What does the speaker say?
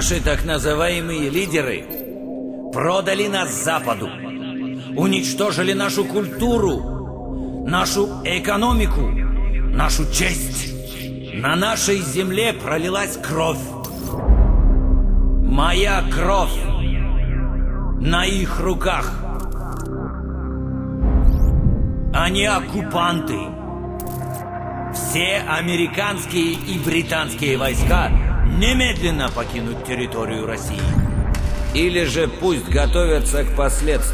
Наши так называемые лидеры продали нас Западу, уничтожили нашу культуру, нашу экономику, нашу честь. На нашей земле пролилась кровь. Моя кровь на их руках. Они оккупанты. Все американские и британские войска немедленно покинуть территорию России. Или же пусть готовятся к последствиям.